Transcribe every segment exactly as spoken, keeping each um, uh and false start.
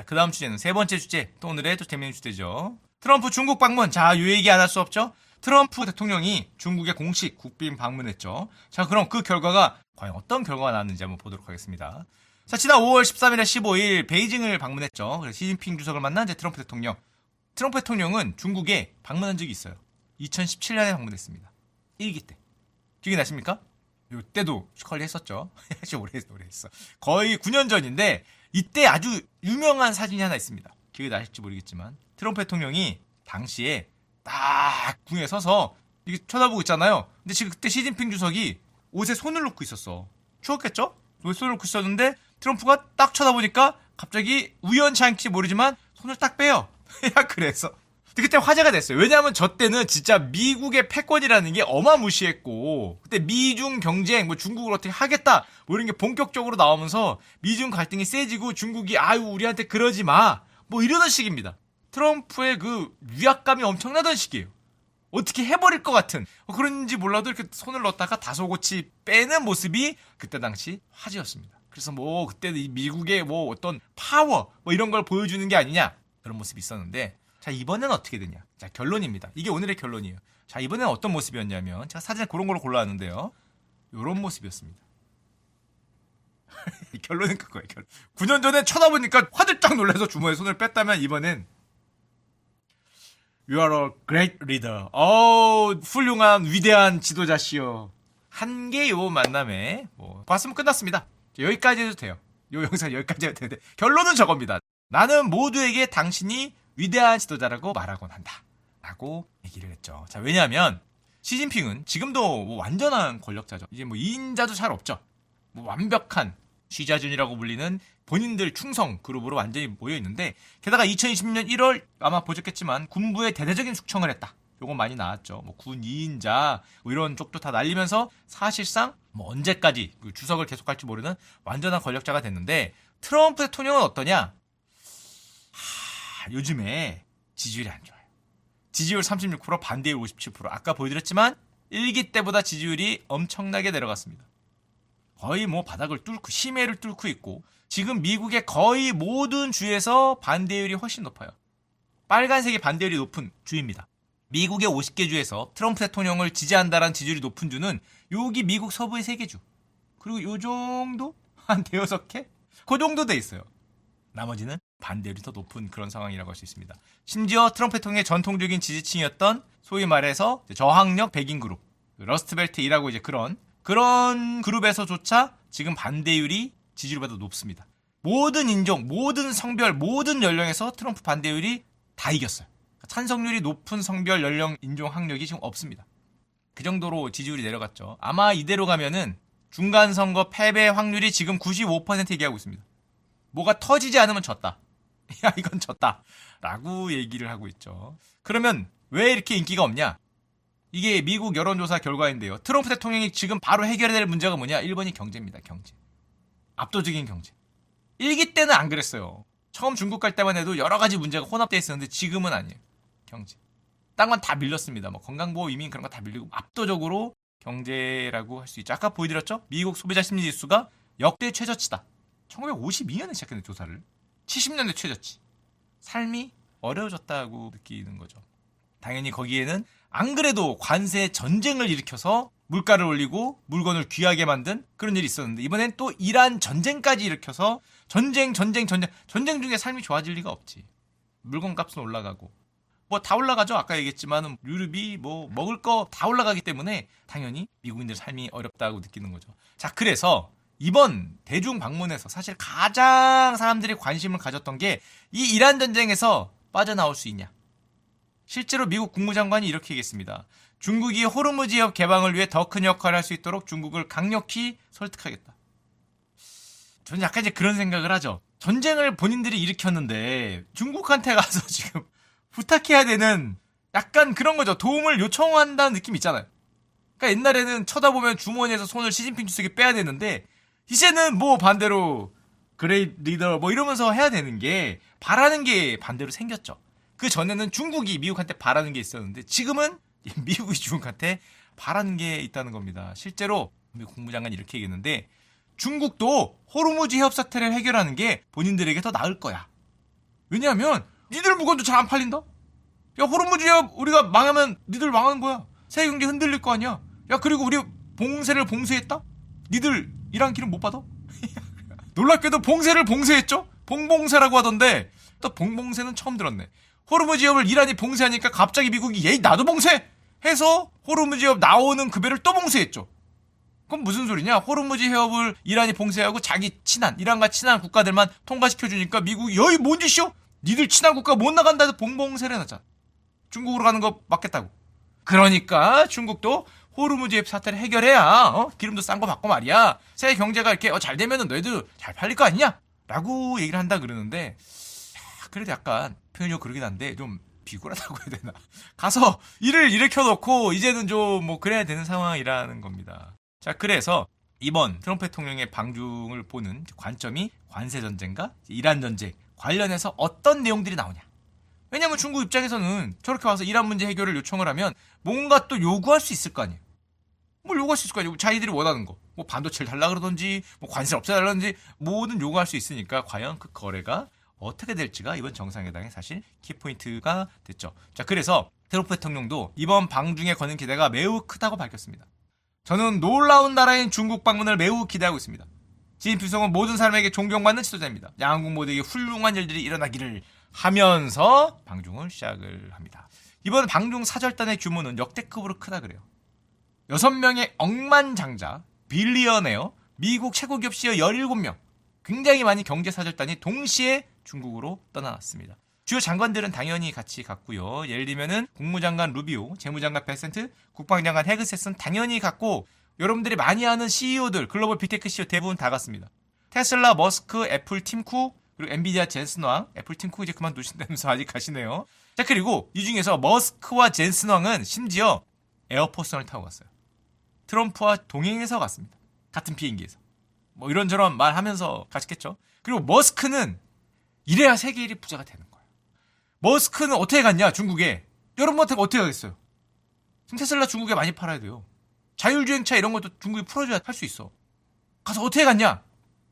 그 다음 주제는 세 번째 주제, 또 오늘의 또 재밌는 주제죠. 트럼프 중국 방문. 자, 이 얘기 안 할 수 없죠. 트럼프 대통령이 중국에 공식 국빈 방문했죠. 자, 그럼 그 결과가 과연 어떤 결과가 나왔는지 한번 보도록 하겠습니다. 자, 지난 오월 십삼일에 십오일 베이징을 방문했죠. 그래서 시진핑 주석을 만난 이제 트럼프 대통령. 트럼프 대통령은 중국에 방문한 적이 있어요. 이천십칠년에 방문했습니다. 일기 때. 기억이 나십니까? 이때도 슈컬리 했었죠. 아주 오래 했어, 오래 했어. 거의 구 년 전인데 이때 아주 유명한 사진이 하나 있습니다. 기억이 나실지 모르겠지만 트럼프 대통령이 당시에 딱 궁에 서서 이렇게 쳐다보고 있잖아요. 근데 지금 그때 시진핑 주석이 옷에 손을 놓고 있었어. 추웠겠죠? 옷에 손을 놓고 있었는데 트럼프가 딱 쳐다보니까 갑자기 우연치 않게 모르지만 손을 딱 빼요. 야, 그래서 그때 화제가 됐어요. 왜냐하면 저 때는 진짜 미국의 패권이라는 게 어마무시했고 그때 미중 경쟁, 뭐 중국을 어떻게 하겠다 뭐 이런 게 본격적으로 나오면서 미중 갈등이 세지고 중국이 아유 우리한테 그러지 마 뭐 이러던 시기입니다. 트럼프의 그 위압감이 엄청나던 시기예요. 어떻게 해버릴 것 같은 그런지 몰라도 이렇게 손을 넣다가 다소곳이 빼는 모습이 그때 당시 화제였습니다. 그래서 뭐 그때 미국의 뭐 어떤 파워 뭐 이런 걸 보여주는 게 아니냐 그런 모습이 있었는데 자 이번엔 어떻게 되냐. 자 결론입니다. 이게 오늘의 결론이에요. 자 이번엔 어떤 모습이었냐면 제가 사진에 그런 걸로 골라왔는데요. 이런 모습이었습니다. 결론은 그거예요. 결론. 구 년 전에 쳐다보니까 화들짝 놀라서 주머니에 손을 뺐다면 이번엔 You are a great leader. 어 훌륭한 위대한 지도자시여. 한 개 요 만남에 뭐 봤으면 끝났습니다. 여기까지 해도 돼요. 요 영상 여기까지 해도 되는데 결론은 저겁니다. 나는 모두에게 당신이 위대한 지도자라고 말하곤 한다. 라고 얘기를 했죠. 자, 왜냐하면 시진핑은 지금도 뭐 완전한 권력자죠. 이제 뭐 이인자도 잘 없죠. 뭐 완벽한 쥐자준이라고 불리는 본인들 충성 그룹으로 완전히 모여있는데 게다가 이천이십년 일월 아마 보셨겠지만 군부에 대대적인 숙청을 했다. 요건 많이 나왔죠. 뭐 군 이인자 뭐 이런 쪽도 다 날리면서 사실상 뭐 언제까지 주석을 계속할지 모르는 완전한 권력자가 됐는데 트럼프 대통령은 어떠냐? 하, 요즘에 지지율이 안 좋아요. 지지율 삼십육 퍼센트, 반대율 오십칠 퍼센트. 아까 보여드렸지만 일기 때보다 지지율이 엄청나게 내려갔습니다. 거의 뭐 바닥을 뚫고 심해를 뚫고 있고 지금 미국의 거의 모든 주에서 반대율이 훨씬 높아요. 빨간색이 반대율이 높은 주입니다. 미국의 오십 개 주에서 트럼프 대통령을 지지한다라는 지지율이 높은 주는 여기 미국 서부의 세 개 주. 그리고 요 정도? 한 대여섯 개? 그 정도 돼 있어요. 나머지는 반대율이 더 높은 그런 상황이라고 할 수 있습니다. 심지어 트럼프 대통령의 전통적인 지지층이었던 소위 말해서 저항력 백인 그룹, 러스트벨트 일하고 이제 그런 그런 그룹에서조차 지금 반대율이 지지율보다 높습니다. 모든 인종, 모든 성별, 모든 연령에서 트럼프 반대율이 다 이겼어요. 찬성률이 높은 성별, 연령, 인종, 학력이 지금 없습니다. 그 정도로 지지율이 내려갔죠. 아마 이대로 가면은 중간선거 패배 확률이 지금 구십오 퍼센트 얘기하고 있습니다. 뭐가 터지지 않으면 졌다. 야 이건 졌다. 라고 얘기를 하고 있죠. 그러면 왜 이렇게 인기가 없냐? 이게 미국 여론조사 결과인데요. 트럼프 대통령이 지금 바로 해결해야 될 문제가 뭐냐? 일 번이 경제입니다. 경제. 압도적인 경제. 일기 때는 안 그랬어요. 처음 중국 갈 때만 해도 여러 가지 문제가 혼합되어 있었는데 지금은 아니에요. 경제. 딴 건 다 밀렸습니다. 뭐 건강보호, 이민 그런 거 다 밀리고 압도적으로 경제라고 할 수 있죠. 아까 보여드렸죠? 미국 소비자 심리지수가 역대 최저치다. 천구백오십이 년에 시작했는 조사를. 칠십 년대 최저치. 삶이 어려워졌다고 느끼는 거죠. 당연히 거기에는 안 그래도 관세 전쟁을 일으켜서 물가를 올리고 물건을 귀하게 만든 그런 일이 있었는데 이번엔 또 이란 전쟁까지 일으켜서 전쟁 전쟁 전쟁 전쟁 중에 삶이 좋아질 리가 없지. 물건 값은 올라가고 뭐 다 올라가죠. 아까 얘기했지만 유류비 뭐 먹을 거 다 올라가기 때문에 당연히 미국인들 삶이 어렵다고 느끼는 거죠. 자, 그래서 이번 대중 방문에서 사실 가장 사람들이 관심을 가졌던 게 이 이란 전쟁에서 빠져나올 수 있냐. 실제로 미국 국무장관이 이렇게 얘기했습니다. 중국이 호르무즈 해협 개방을 위해 더 큰 역할을 할 수 있도록 중국을 강력히 설득하겠다. 저는 약간 이제 그런 생각을 하죠. 전쟁을 본인들이 일으켰는데 중국한테 가서 지금 부탁해야 되는 약간 그런 거죠. 도움을 요청한다는 느낌 있잖아요. 그러니까 옛날에는 쳐다보면 주머니에서 손을 시진핑 주석이 빼야 되는데 이제는 뭐 반대로 그레이트 리더 뭐 이러면서 해야 되는 게 바라는 게 반대로 생겼죠. 그 전에는 중국이 미국한테 바라는 게 있었는데 지금은 미국이 중국한테 바라는 게 있다는 겁니다. 실제로 미국 국무장관이 이렇게 얘기했는데 중국도 호르무즈 해협 사태를 해결하는 게 본인들에게 더 나을 거야. 왜냐하면 니들 물건도 잘 안 팔린다. 야, 호르무즈협 우리가 망하면 니들 망하는 거야. 세계 경제 흔들릴 거 아니야. 야, 그리고 우리 봉쇄를 봉쇄했다? 니들 이란 기름 못 받아? 놀랍게도 봉쇄를 봉쇄했죠? 봉봉쇄라고 하던데 또 봉봉쇄는 처음 들었네. 호르무즈협을 이란이 봉쇄하니까 갑자기 미국이 예이 나도 봉쇄! 해서 호르무즈협 나오는 그 배를 또 봉쇄했죠. 그럼 무슨 소리냐? 호르무즈협을 이란이 봉쇄하고 자기 친한 이란과 친한 국가들만 통과시켜주니까 미국이 여이 뭔 짓이요? 니들 친한 국가 못 나간다 해서 봉봉쇄를 해놨잖아. 중국으로 가는 거 맞겠다고. 그러니까 중국도 호르무즈협 사태를 해결해야 어? 기름도 싼 거 받고 말이야. 세계 경제가 이렇게 어, 잘 되면은 너희도 잘 팔릴 거 아니냐? 라고 얘기를 한다 그러는데 야, 그래도 약간 표현이 그러긴 한데 좀 비굴하다고 해야 되나. 가서 일을 일으켜놓고 이제는 좀 뭐 그래야 되는 상황이라는 겁니다. 자, 그래서 이번 트럼프 대통령의 방중을 보는 관점이 관세전쟁과 이란전쟁 관련해서 어떤 내용들이 나오냐. 왜냐면 중국 입장에서는 저렇게 와서 이란 문제 해결을 요청을 하면 뭔가 또 요구할 수 있을 거 아니에요. 뭘 요구할 수 있을 거 아니에요. 자기들이 원하는 거. 뭐 반도체를 달라 그러든지 뭐 관세를 없애달라든지 뭐든 요구할 수 있으니까 과연 그 거래가 어떻게 될지가 이번 정상회담의 사실 키포인트가 됐죠. 자, 그래서 트럼프 대통령도 이번 방중에 거는 기대가 매우 크다고 밝혔습니다. 저는 놀라운 나라인 중국 방문을 매우 기대하고 있습니다. 시진핑성은 모든 사람에게 존경받는 지도자입니다. 양국 모두에게 훌륭한 일들이 일어나기를 하면서 방중을 시작을 합니다. 이번 방중 사절단의 규모는 역대급으로 크다 그래요. 여섯 명의 억만장자, 빌리어네어, 미국 최고 기업 씨이오 열일곱 명, 굉장히 많이 경제사절단이 동시에 중국으로 떠나왔습니다. 주요 장관들은 당연히 같이 갔고요. 예를 들면은 국무장관 루비오, 재무장관 베센트, 국방장관 헤그셋은 당연히 갔고 여러분들이 많이 아는 씨이오들, 글로벌 빅테크 씨이오 대부분 다 갔습니다. 테슬라, 머스크, 애플 팀 쿡, 그리고 엔비디아 젠슨 왕, 애플 팀 쿡 이제 그만두신다면서 아직 가시네요. 자, 그리고 이 중에서 머스크와 젠슨 왕은 심지어 에어포스원을 타고 갔어요. 트럼프와 동행해서 갔습니다. 같은 비행기에서. 뭐 이런저런 말하면서 가셨겠죠. 그리고 머스크는 이래야 세계 일 위 부자가 되는 거예요. 머스크는 어떻게 갔냐, 중국에. 여러분한테 어떻게 가겠어요? 지금 테슬라 중국에 많이 팔아야 돼요. 자율주행차 이런 것도 중국이 풀어줘야 할 수 있어. 가서 어떻게 갔냐?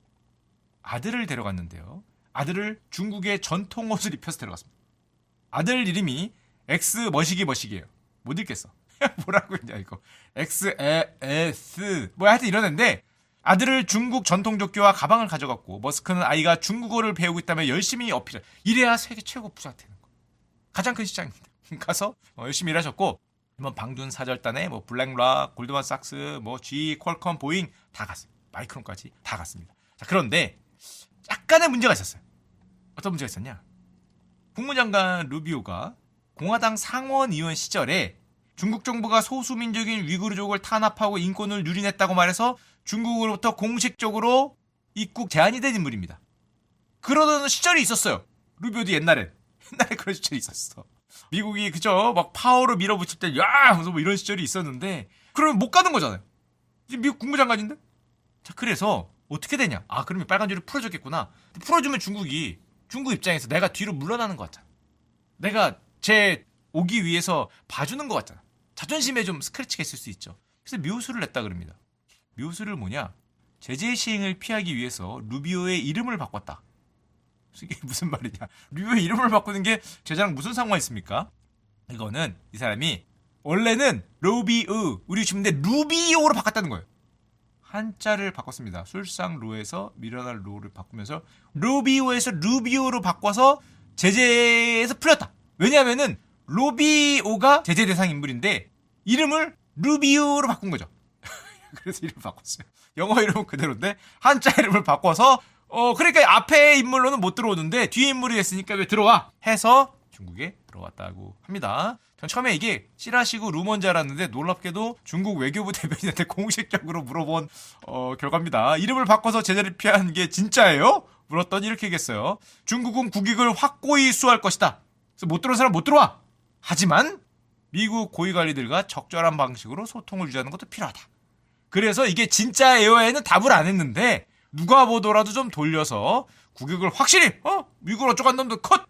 아들을 데려갔는데요. 아들을 중국의 전통 옷을 입혀서 데려갔습니다. 아들 이름이 엑스 머시기 머시기예요. 못 읽겠어. 뭐라고 했냐 이거. 엑스 에 에스 뭐 하여튼 이런 애인데 아들을 중국 전통조끼와 가방을 가져갔고 머스크는 아이가 중국어를 배우고 있다며 열심히 어필을. 이래야 세계 최고 부자가 되는 거. 가장 큰 시장입니다. 가서 열심히 일하셨고 이번 방중 사절단에 뭐 블랙락, 골드만삭스, 뭐 G, 퀄컴, 보잉 다 갔어요. 마이크론까지 다 갔습니다. 자, 그런데 약간의 문제가 있었어요. 어떤 문제가 있었냐? 국무장관 루비오가 공화당 상원의원 시절에 중국 정부가 소수민족인 위구르족을 탄압하고 인권을 유린했다고 말해서 중국으로부터 공식적으로 입국 제한이 된 인물입니다. 그러던 시절이 있었어요. 루비오도 옛날에. 옛날에 그런 시절이 있었어. 미국이 그죠? 막 파워로 밀어붙일 때, 야! 하면서 뭐 이런 시절이 있었는데, 그러면 못 가는 거잖아요. 지금 미국 국무장관인데? 자, 그래서 어떻게 되냐? 아, 그러면 빨간 줄이 풀어줬겠구나. 풀어주면 중국이, 중국 입장에서 내가 뒤로 물러나는 것 같잖아. 내가 제 오기 위해서 봐주는 것 같잖아. 자존심에 좀 스크래치가 있을 수 있죠. 그래서 묘수를 냈다 그럽니다. 묘수를 뭐냐? 제재 시행을 피하기 위해서 루비오의 이름을 바꿨다. 이게 무슨 말이냐? 루비오의 이름을 바꾸는 게 제자랑 무슨 상관이 있습니까? 이거는 이 사람이 원래는 로비우 우리 주문데 루비오로 바꿨다는 거예요. 한자를 바꿨습니다. 술상로에서 미련할 로를 바꾸면서 루비오에서 루비오로 바꿔서 제재에서 풀렸다. 왜냐하면은 로비오가 제재 대상 인물인데 이름을 루비오로 바꾼 거죠. 그래서 이름을 바꿨어요. 영어 이름은 그대로인데 한자 이름을 바꿔서 어 그러니까 앞에 인물로는 못 들어오는데 뒤에 인물이 됐으니까 왜 들어와? 해서 중국에 들어왔다고 합니다. 전 처음에 이게 찌라시고 루머인 줄 알았는데 놀랍게도 중국 외교부 대변인한테 공식적으로 물어본 어, 결과입니다. 이름을 바꿔서 제재를 피한 게 진짜예요? 물었더니 이렇게 얘기했어요. 중국은 국익을 확고히 수호할 것이다. 그래서 못 들어온 사람 못 들어와. 하지만 미국 고위관리들과 적절한 방식으로 소통을 유지하는 것도 필요하다. 그래서 이게 진짜예요에는 답을 안 했는데 누가 보더라도 좀 돌려서 국익을 확실히 어 미국을 어쩌고 한 놈도 컷.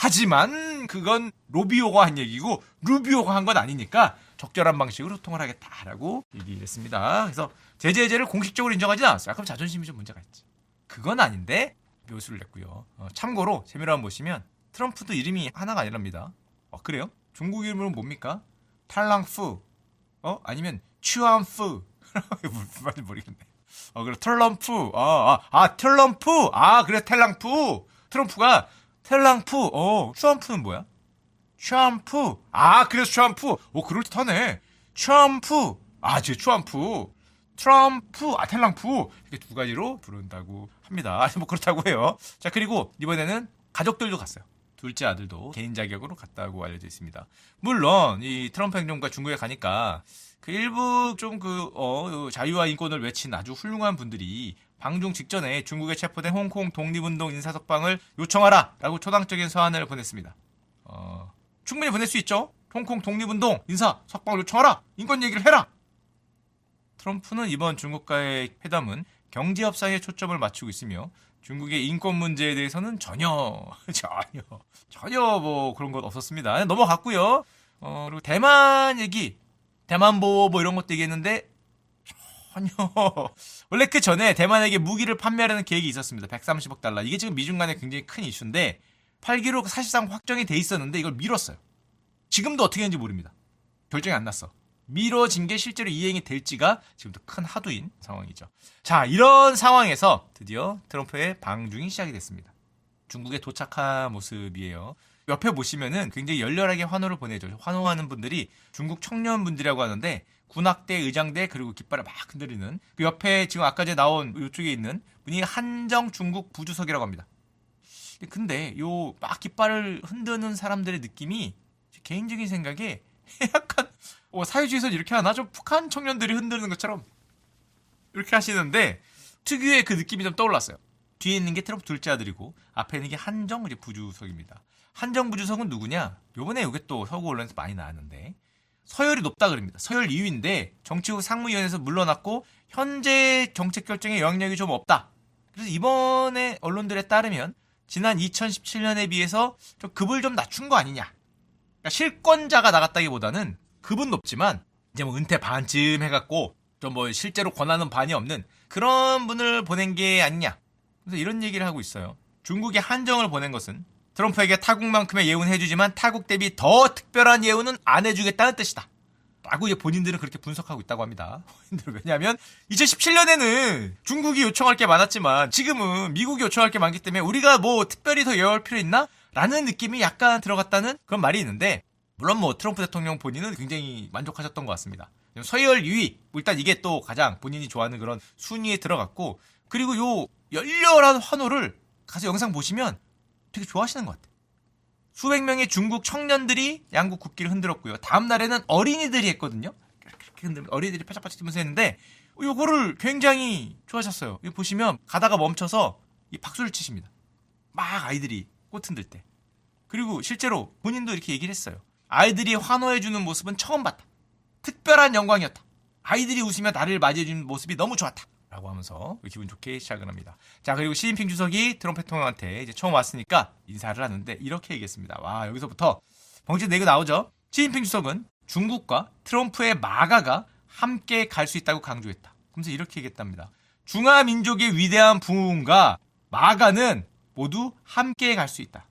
하지만 그건 로비오가 한 얘기고 루비오가 한 건 아니니까 적절한 방식으로 소통을 하겠다라고 얘기했습니다. 그래서 제재제를 공식적으로 인정하지 않았어요. 그럼 자존심이 좀 문제가 있지. 그건 아닌데 묘수를 냈고요. 어, 참고로 재미로 한번 보시면 트럼프도 이름이 하나가 아니랍니다. 어, 그래요? 중국 이름은 뭡니까? 탈랑푸, 어? 아니면 츄안푸. 무슨 말인지 모르겠네. 어, 그래, 트럼프. 아, 아, 아, 트럼프. 아, 그래, 텔랑푸. 트럼프가 텔랑푸. 어, 츄안푸는 뭐야? 츄안푸. 아, 그래서 츄안푸. 오, 그럴듯하네. 츄안푸. 아, 저 츄안푸. 트럼프, 아, 텔랑푸. 이렇게 두 가지로 부른다고 합니다. 뭐 그렇다고 해요. 자, 그리고 이번에는 가족들도 갔어요. 둘째 아들도 개인 자격으로 갔다고 알려져 있습니다. 물론 이 트럼프 행정부가 중국에 가니까 그 일부 좀 그 어, 자유와 인권을 외친 아주 훌륭한 분들이 방중 직전에 중국에 체포된 홍콩 독립운동 인사석방을 요청하라라고 초당적인 서한을 보냈습니다. 어, 충분히 보낼 수 있죠. 홍콩 독립운동 인사석방을 요청하라. 인권 얘기를 해라. 트럼프는 이번 중국과의 회담은 경제 협상에 초점을 맞추고 있으며 중국의 인권 문제에 대해서는 전혀 전혀 전혀 뭐 그런 것 없었습니다. 넘어갔고요. 어, 그리고 대만 얘기, 대만 보호 뭐 이런 것도 얘기했는데 전혀 원래 그 전에 대만에게 무기를 판매하려는 계획이 있었습니다. 백삼십억 달러. 이게 지금 미중 간에 굉장히 큰 이슈인데 팔기로 사실상 확정이 돼 있었는데 이걸 미뤘어요. 지금도 어떻게 했는지 모릅니다. 결정이 안 났어. 미뤄진 게 실제로 이행이 될지가 지금도 큰 화두인 상황이죠. 자, 이런 상황에서 드디어 트럼프의 방중이 시작이 됐습니다. 중국에 도착한 모습이에요. 옆에 보시면은 굉장히 열렬하게 환호를 보내죠. 환호하는 분들이 중국 청년분들이라고 하는데 군악대, 의장대 그리고 깃발을 막 흔들리는 그 옆에 지금 아까 전에 나온 이쪽에 있는 분이 한정 중국 부주석이라고 합니다. 근데 요 막 깃발을 흔드는 사람들의 느낌이 개인적인 생각에 약간 어, 사회주의에서 이렇게 하나? 좀 북한 청년들이 흔드는 것처럼 이렇게 하시는데 특유의 그 느낌이 좀 떠올랐어요. 뒤에 있는 게 트럼프 둘째 아들이고 앞에 있는 게 한정 부주석입니다. 한정 부주석은 누구냐? 요번에 이게 또 서구 언론에서 많이 나왔는데 서열이 높다 그럽니다. 서열 이 위인데 정치국 상무위원회에서 물러났고 현재 정책 결정에 영향력이 좀 없다. 그래서 이번에 언론들에 따르면 지난 이천십칠 년에 비해서 좀 급을 좀 낮춘 거 아니냐. 그러니까 실권자가 나갔다기보다는 급은 높지만 이제 뭐 은퇴 반쯤 해갖고 좀 뭐 실제로 권한은 반이 없는 그런 분을 보낸 게 아니냐. 그래서 이런 얘기를 하고 있어요. 중국의 한정을 보낸 것은 트럼프에게 타국만큼의 예우는 해주지만 타국 대비 더 특별한 예우는 안 해주겠다는 뜻이다. 라고 이제 본인들은 그렇게 분석하고 있다고 합니다. 왜냐하면 이천십칠 년에는 중국이 요청할 게 많았지만 지금은 미국이 요청할 게 많기 때문에 우리가 뭐 특별히 더 예우할 필요 있나? 라는 느낌이 약간 들어갔다는 그런 말이 있는데 물론 뭐 트럼프 대통령 본인은 굉장히 만족하셨던 것 같습니다. 서열 이 위, 일단 이게 또 가장 본인이 좋아하는 그런 순위에 들어갔고 그리고 요 열렬한 환호를 가서 영상 보시면 되게 좋아하시는 것 같아요. 수백 명의 중국 청년들이 양국 국기를 흔들었고요. 다음 날에는 어린이들이 했거든요. 이렇게 흔들면 어린이들이 파짝파짝 뛰면서 했는데 요거를 굉장히 좋아하셨어요. 여기 보시면 가다가 멈춰서 이 박수를 치십니다. 막 아이들이 꽃 흔들 때. 그리고 실제로 본인도 이렇게 얘기를 했어요. 아이들이 환호해주는 모습은 처음 봤다. 특별한 영광이었다. 아이들이 웃으며 나를 맞이해주는 모습이 너무 좋았다. 라고 하면서 기분 좋게 시작을 합니다. 자, 그리고 시진핑 주석이 트럼프 대통령한테 이제 처음 왔으니까 인사를 하는데 이렇게 얘기했습니다. 와, 여기서부터 벙찌 내고 나오죠. 시진핑 주석은 중국과 트럼프의 마가가 함께 갈 수 있다고 강조했다. 그러면서 이렇게 얘기했답니다. 중화민족의 위대한 부흥과 마가는 모두 함께 갈 수 있다.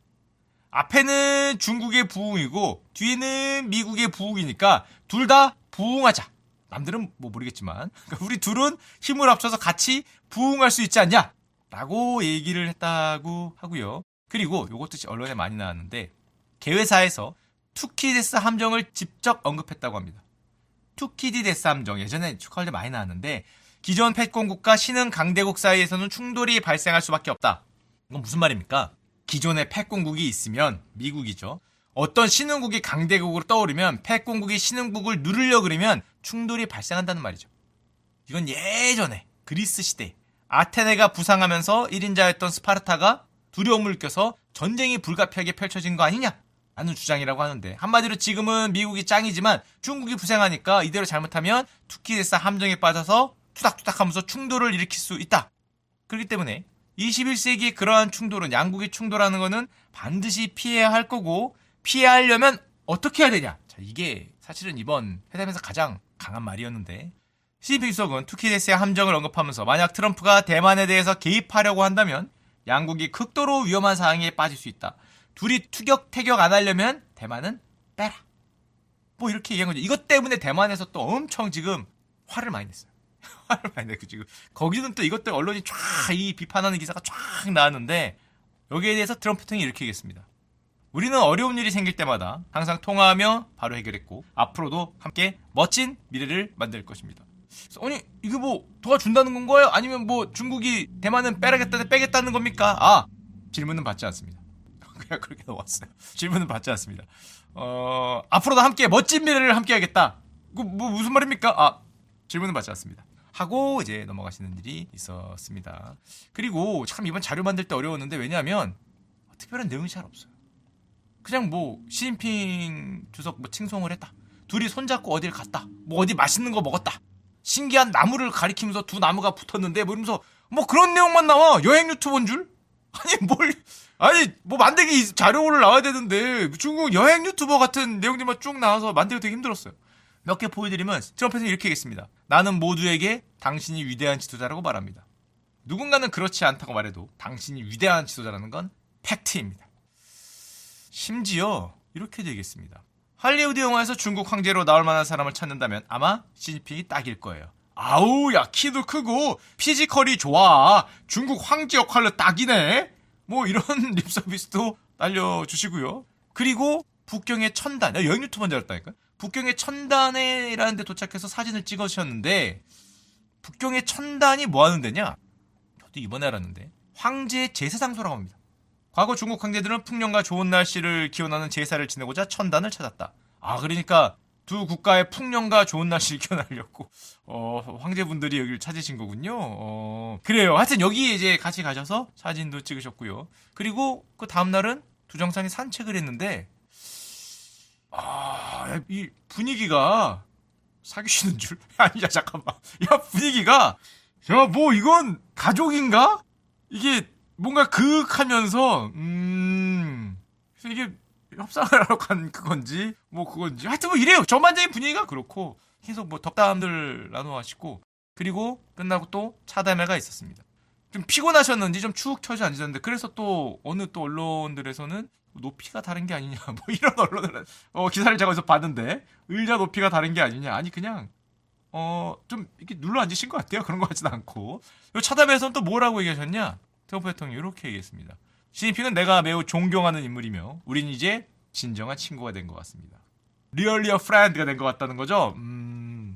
앞에는 중국의 부흥이고 뒤에는 미국의 부흥이니까 둘 다 부흥하자. 남들은 뭐 모르겠지만 우리 둘은 힘을 합쳐서 같이 부흥할 수 있지 않냐? 라고 얘기를 했다고 하고요. 그리고 이것도 언론에 많이 나왔는데 개회사에서 투키디데스 함정을 직접 언급했다고 합니다. 투키디데스 함정 예전에 축하할 때 많이 나왔는데 기존 패권국과 신흥 강대국 사이에서는 충돌이 발생할 수밖에 없다. 이건 무슨 말입니까? 기존의 패권국이 있으면 미국이죠. 어떤 신흥국이 강대국으로 떠오르면 패권국이 신흥국을 누르려고 그러면 충돌이 발생한다는 말이죠. 이건 예전에 그리스 시대 아테네가 부상하면서 일 인자였던 스파르타가 두려움을 느껴서 전쟁이 불가피하게 펼쳐진 거 아니냐? 라는 주장이라고 하는데 한마디로 지금은 미국이 짱이지만 중국이 부상하니까 이대로 잘못하면 투키디데스 함정에 빠져서 투닥투닥하면서 충돌을 일으킬 수 있다. 그렇기 때문에 이십일 세기 그러한 충돌은 양국이 충돌하는 거는 반드시 피해야 할 거고 피하려면 어떻게 해야 되냐? 자, 이게 사실은 이번 회담에서 가장 강한 말이었는데 시진핑 주석은 투키디데스의 함정을 언급하면서 만약 트럼프가 대만에 대해서 개입하려고 한다면 양국이 극도로 위험한 상황에 빠질 수 있다. 둘이 투격 태격 안 하려면 대만은 빼라. 뭐 이렇게 얘기한 거죠. 이것 때문에 대만에서 또 엄청 지금 화를 많이 냈어요. 화를 많이 내고 지금 거기는 또 이것들 언론이 쫙 이 비판하는 기사가 쫙 나왔는데 여기에 대해서 트럼프 대통령이 이렇게 얘기했습니다. 우리는 어려운 일이 생길 때마다 항상 통화하며 바로 해결했고 앞으로도 함께 멋진 미래를 만들 것입니다. 아니 이거 뭐 도와준다는 건가요? 아니면 뭐 중국이 대만은 빼라겠다는 빼겠다는 겁니까? 아 질문은 받지 않습니다. 그냥 그렇게 넘어왔어요. 질문은 받지 않습니다. 어 앞으로도 함께 멋진 미래를 함께 하겠다. 그 뭐 무슨 말입니까? 아 질문은 받지 않습니다. 하고 이제 넘어가시는 일이 있었습니다. 그리고 참 이번 자료 만들 때 어려웠는데 왜냐하면 특별한 내용이 잘 없어요. 그냥 뭐 시진핑 주석 뭐 칭송을 했다. 둘이 손잡고 어딜 갔다. 뭐 어디 맛있는 거 먹었다. 신기한 나무를 가리키면서 두 나무가 붙었는데 뭐 이러면서 뭐 그런 내용만 나와. 여행 유튜버인 줄? 아니 뭘 아니 뭐 만들기 자료를 나와야 되는데 중국 여행 유튜버 같은 내용들만 쭉 나와서 만들기 되게 힘들었어요. 몇 개 보여드리면 트럼프는 이렇게 얘기했습니다. 나는 모두에게 당신이 위대한 지도자라고 말합니다. 누군가는 그렇지 않다고 말해도 당신이 위대한 지도자라는 건 팩트입니다. 심지어 이렇게도 얘기했습니다. 할리우드 영화에서 중국 황제로 나올 만한 사람을 찾는다면 아마 시진핑이 딱일 거예요. 아우 야 키도 크고 피지컬이 좋아. 중국 황제 역할로 딱이네. 뭐 이런 립서비스도 날려주시고요. 그리고 북경의 천단, 여행 유튜버인 줄 알았다니까. 북경의 천단에라는 데 도착해서 사진을 찍으셨는데 북경의 천단이 뭐 하는 데냐? 저도 이번에 알았는데 황제의 제사 장소라고 합니다. 과거 중국 황제들은 풍년과 좋은 날씨를 기원하는 제사를 지내고자 천단을 찾았다. 아 그러니까 두 국가의 풍년과 좋은 날씨를 기원하려고 어, 황제분들이 여기를 찾으신 거군요. 어, 그래요. 하여튼 여기 이제 같이 가셔서 사진도 찍으셨고요. 그리고 그 다음날은 두 정상이 산책을 했는데 아, 이 분위기가 사귀시는 줄? 아니야, 잠깐만. 야, 분위기가, 야, 뭐, 이건 가족인가? 이게 뭔가 그윽하면서, 음, 이게 협상을 하러 간 그건지, 뭐 그건지. 하여튼 뭐 이래요. 전반적인 분위기가 그렇고, 계속 뭐 덕담들 나눠하시고, 그리고 끝나고 또 차담회가 있었습니다. 좀 피곤하셨는지 좀 축 처져 앉으셨는데, 그래서 또 어느 또 언론들에서는 높이가 다른 게 아니냐 뭐 이런 언론을 어, 기사를 제가 어디서 봤는데 의자 높이가 다른 게 아니냐 아니 그냥 어 좀 이렇게 눌러 앉으신 것 같아요. 그런 것 같지도 않고 차담에서는 또 뭐라고 얘기하셨냐. 트럼프 대통령이 이렇게 얘기했습니다. 시진핑은 내가 매우 존경하는 인물이며 우린 이제 진정한 친구가 된 것 같습니다. Really a friend가 된 것 같다는 거죠. 음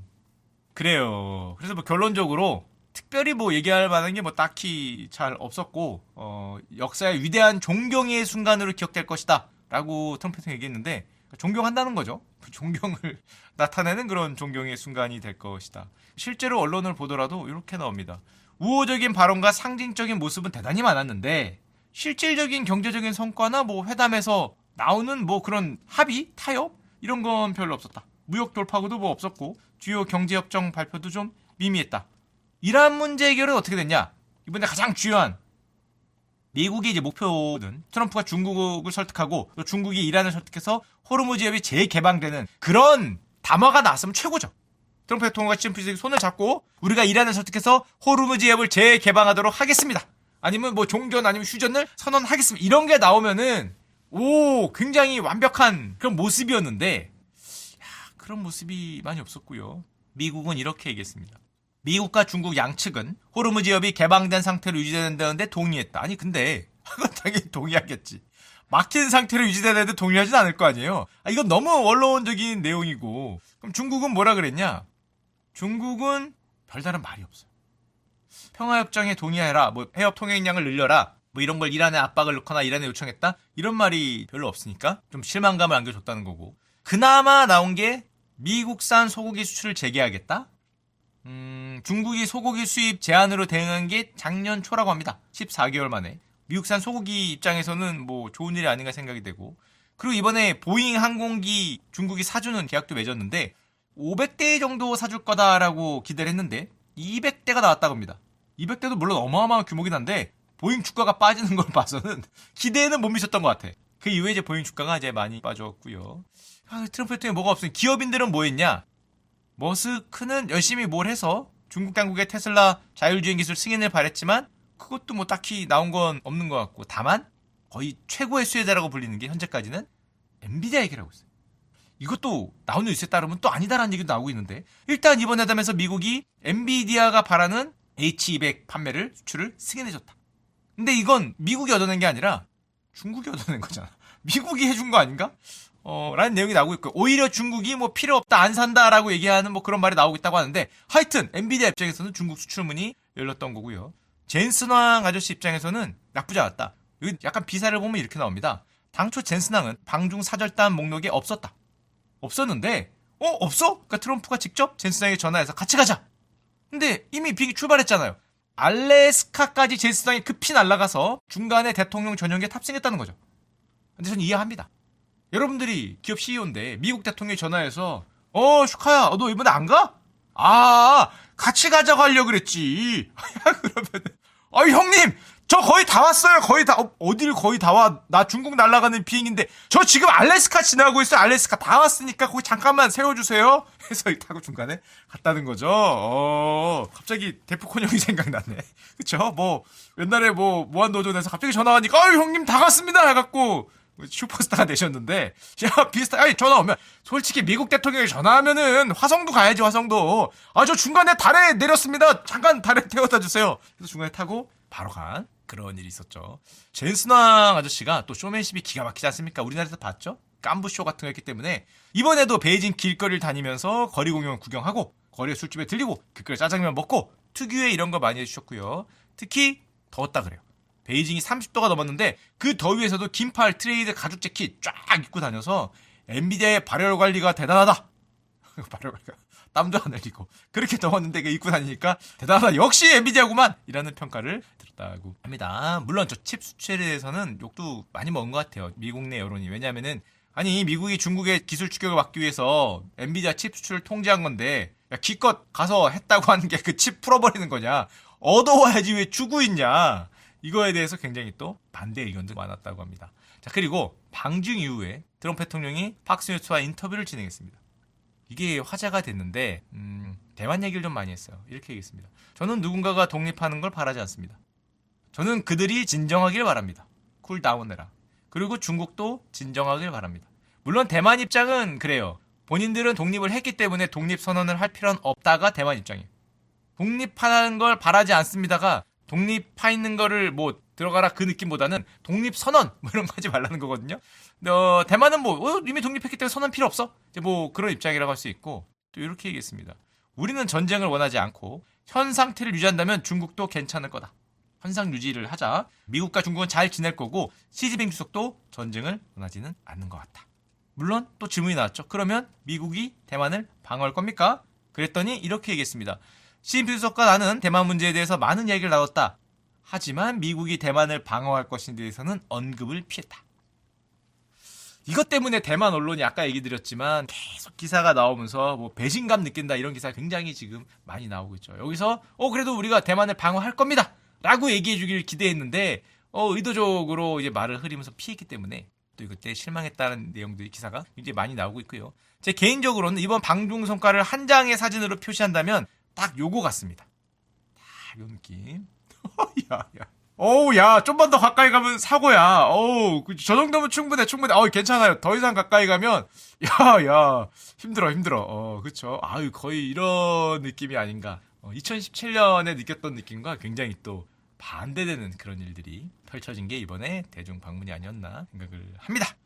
그래요. 그래서 뭐 결론적으로 특별히 뭐 얘기할 만한 게 뭐 딱히 잘 없었고 어, 역사의 위대한 존경의 순간으로 기억될 것이다 라고 트럼프 대통령이 얘기했는데 존경한다는 거죠. 그 존경을 나타내는 그런 존경의 순간이 될 것이다. 실제로 언론을 보더라도 이렇게 나옵니다. 우호적인 발언과 상징적인 모습은 대단히 많았는데 실질적인 경제적인 성과나 뭐 회담에서 나오는 뭐 그런 합의, 타협 이런 건 별로 없었다. 무역 돌파구도 뭐 없었고 주요 경제협정 발표도 좀 미미했다. 이란 문제 해결은 어떻게 됐냐? 이번에 가장 중요한 미국의 이제 목표는 트럼프가 중국을 설득하고 또 중국이 이란을 설득해서 호르무즈 해협이 재개방되는 그런 담화가 나왔으면 최고죠. 트럼프 대통령과 시진핑이 손을 잡고 우리가 이란을 설득해서 호르무즈 해협을 재개방하도록 하겠습니다. 아니면 뭐 종전 아니면 휴전을 선언하겠습니다. 이런 게 나오면은 오 굉장히 완벽한 그런 모습이었는데 야, 그런 모습이 많이 없었고요. 미국은 이렇게 얘기했습니다. 미국과 중국 양측은 호르무즈 해협이 개방된 상태로 유지된다는데 동의했다. 아니 근데 그건 당연히 동의하겠지. 막힌 상태로 유지되는데 동의하진 않을 거 아니에요. 아, 이건 너무 원론적인 내용이고 그럼 중국은 뭐라 그랬냐? 중국은 별다른 말이 없어요. 평화협정에 동의해라. 뭐 해협 통행량을 늘려라. 뭐 이런 걸 이란에 압박을 넣거나 이란에 요청했다. 이런 말이 별로 없으니까 좀 실망감을 안겨줬다는 거고 그나마 나온 게 미국산 소고기 수출을 재개하겠다. 음, 중국이 소고기 수입 제한으로 대응한 게 작년 초라고 합니다. 십사 개월 만에. 미국산 소고기 입장에서는 뭐 좋은 일이 아닌가 생각이 되고. 그리고 이번에 보잉 항공기 중국이 사주는 계약도 맺었는데 오백 대 정도 사줄 거다라고 기대를 했는데 이백 대가 나왔다고 합니다. 이백 대도 물론 어마어마한 규모긴 한데 보잉 주가가 빠지는 걸 봐서는 기대에는 못 미쳤던 것 같아. 그 이후에 이제 보잉 주가가 이제 많이 빠졌고요. 아, 트럼프 대통령이 뭐가 없으니 기업인들은 뭐 했냐? 머스크는 열심히 뭘 해서 중국 당국의 테슬라 자율주행 기술 승인을 바랬지만 그것도 뭐 딱히 나온 건 없는 것 같고 다만 거의 최고의 수혜자라고 불리는 게 현재까지는 엔비디아 얘기를 하고 있어요. 이것도 나오는 뉴스에 따르면 또 아니다라는 얘기도 나오고 있는데, 일단 이번 회담에서 미국이 엔비디아가 바라는 에이치 이백 판매를 수출을 승인해줬다. 근데 이건 미국이 얻어낸 게 아니라 중국이 얻어낸 거잖아. 미국이 해준 거 아닌가? 어, 라는 내용이 나오고 있고, 오히려 중국이 뭐 필요 없다, 안 산다라고 얘기하는 뭐 그런 말이 나오고 있다고 하는데, 하여튼 엔비디아 입장에서는 중국 수출문이 열렸던 거고요. 젠슨왕 아저씨 입장에서는 나쁘지 않았다. 여기 약간 비사를 보면 이렇게 나옵니다. 당초 젠슨왕은 방중 사절단 목록에 없었다. 없었는데, 어, 없어? 그러니까 트럼프가 직접 젠슨왕에게 전화해서 같이 가자. 근데 이미 비행기 출발했잖아요. 알래스카까지 젠슨왕이 급히 날아가서 중간에 대통령 전용기에 탑승했다는 거죠. 근데 저는 이해합니다. 여러분들이 기업 씨이오인데 미국 대통령이 전화해서 어 슈카야 너 이번에 안 가? 아 같이 가자고 하려고 그랬지. 그러면 아 형님 저 거의 다 왔어요. 거의 다 어, 어딜 거의 다 와. 나 중국 날아가는 비행인데 저 지금 알래스카 지나고 있어요. 알래스카 다 왔으니까 거기 잠깐만 세워주세요. 해서 타고 중간에 갔다는 거죠. 어 갑자기 데프콘 형이 생각나네. 그쵸? 뭐 옛날에 뭐 무한도전에서 갑자기 전화 와니까 아 형님 다 갔습니다 해갖고 슈퍼스타가 되셨는데, 야, 비슷하, 아니, 전화 오면, 솔직히 미국 대통령이 전화하면은, 화성도 가야지, 화성도. 아, 저 중간에 달에 내렸습니다. 잠깐 달에 태워다 주세요. 그래서 중간에 타고, 바로 간, 그런 일이 있었죠. 젠슨왕 아저씨가 또 쇼맨십이 기가 막히지 않습니까? 우리나라에서 봤죠? 깐부쇼 같은 거 했기 때문에, 이번에도 베이징 길거리를 다니면서 거리 공연 구경하고, 거리에 술집에 들리고, 길거리 짜장면 먹고, 특유의 이런 거 많이 해주셨고요. 특히, 더웠다 그래요. 베이징이 삼십 도가 넘었는데 그 더위에서도 긴팔 트레이드 가죽 재킷 쫙 입고 다녀서 엔비디아의 발열 관리가 대단하다. 발열 관리가 땀도 안 흘리고 그렇게 더웠는데 입고 다니니까 대단하다. 역시 엔비디아구만. 이라는 평가를 들었다고 합니다. 물론 저 칩 수출에 대해서는 욕도 많이 먹은 것 같아요. 미국 내 여론이. 왜냐하면은 아니 미국이 중국의 기술 추격을 막기 위해서 엔비디아 칩 수출을 통제한 건데 야, 기껏 가서 했다고 하는 게 그 칩 풀어버리는 거냐. 얻어와야지 왜 주고 있냐. 이거에 대해서 굉장히 또 반대 의견도 많았다고 합니다. 자, 그리고 방중 이후에 트럼프 대통령이 팍스뉴스와 인터뷰를 진행했습니다. 이게 화제가 됐는데 음, 대만 얘기를 좀 많이 했어요. 이렇게 얘기했습니다. 저는 누군가가 독립하는 걸 바라지 않습니다. 저는 그들이 진정하길 바랍니다. 쿨다운해라. 그리고 중국도 진정하길 바랍니다. 물론 대만 입장은 그래요. 본인들은 독립을 했기 때문에 독립선언을 할 필요는 없다가 대만 입장이에요. 독립하는 걸 바라지 않습니다가 독립파 있는 거를 뭐 들어가라 그 느낌보다는 독립선언 뭐 이런 거 하지 말라는 거거든요. 어, 대만은 뭐 어, 이미 독립했기 때문에 선언 필요 없어. 이제 뭐 그런 입장이라고 할 수 있고 또 이렇게 얘기했습니다. 우리는 전쟁을 원하지 않고 현 상태를 유지한다면 중국도 괜찮을 거다. 현상 유지를 하자. 미국과 중국은 잘 지낼 거고 시진핑 주석도 전쟁을 원하지는 않는 것 같다. 물론 또 질문이 나왔죠. 그러면 미국이 대만을 방어할 겁니까? 그랬더니 이렇게 얘기했습니다. 시진핑 주석과 나는 대만 문제에 대해서 많은 얘기를 나눴다. 하지만 미국이 대만을 방어할 것에 대해서는 언급을 피했다. 이것 때문에 대만 언론이 아까 얘기 드렸지만 계속 기사가 나오면서 뭐 배신감 느낀다 이런 기사가 굉장히 지금 많이 나오고 있죠. 여기서 어 그래도 우리가 대만을 방어할 겁니다. 라고 얘기해 주길 기대했는데 어 의도적으로 이제 말을 흐리면서 피했기 때문에 또 그때 실망했다는 내용들이 기사가 굉장히 많이 나오고 있고요. 제 개인적으로는 이번 방중 성과를 한 장의 사진으로 표시한다면 딱 요거 같습니다. 딱 요 느낌. 야, 야. 어우, 야, 좀만 더 가까이 가면 사고야. 어우, 저 정도면 충분해, 충분해. 어우, 괜찮아요. 더 이상 가까이 가면, 야, 야, 힘들어, 힘들어. 어, 그쵸. 아유, 거의 이런 느낌이 아닌가. 어, 이천십칠 년에 느꼈던 느낌과 굉장히 또 반대되는 그런 일들이 펼쳐진 게 이번에 대중 방문이 아니었나 생각을 합니다.